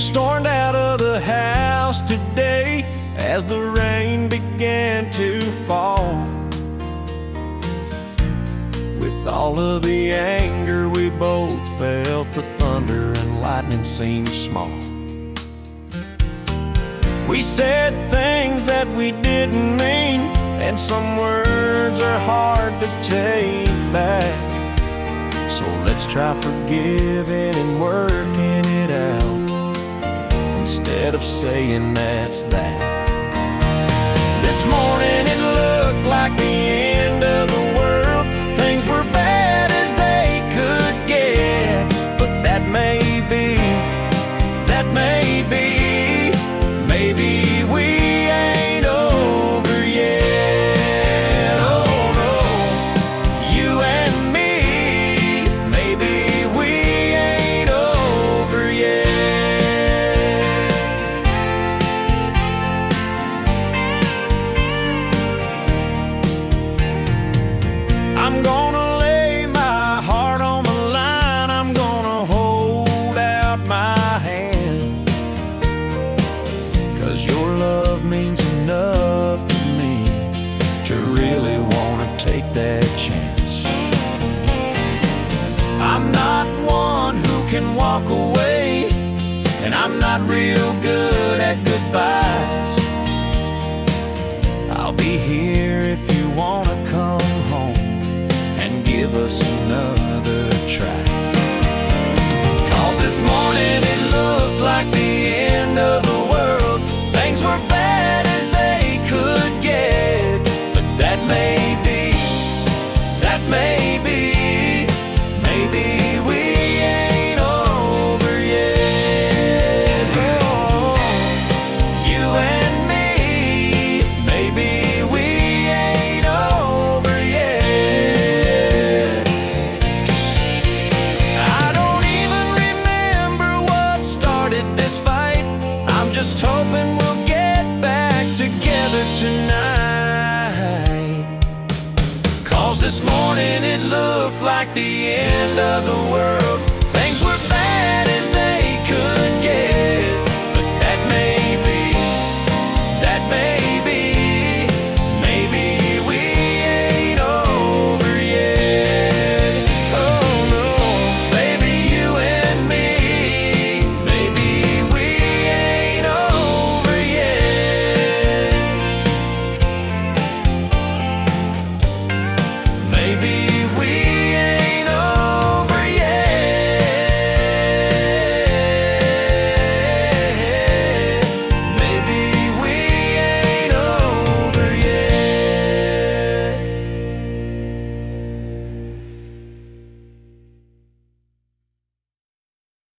stormed out of the house today as the rain began to fall. With all of the anger, we both felt the thunder and lightning seemed small. We said things that we didn't mean, and some words are hard to take back. So let's try forgiving and working it out, instead of saying that's that. This morning it looked like the end of the world. Things were bad as they could get, but that may be, maybe we ain't over yet. Oh no, you and me, maybe we ain't over yet. I'm gonna lay my heart on the line. I'm gonna hold out my hand, 'cause your love means enough to me to really wanna take that chance. I'm not one who can walk away, and I'm not real good at goodbyes. I'll be here if you wanna come home and give us another try. 'Cause this morning it looked like the end of the world. Things were bad as they could get, but that may be, maybe we ain't over yet. Oh, you and me, maybe we ain't over yet. I don't even remember what started this fight. I'm just hoping we'll get back together tonight. 'Cause this morning it looked like the end of the world. Things were bad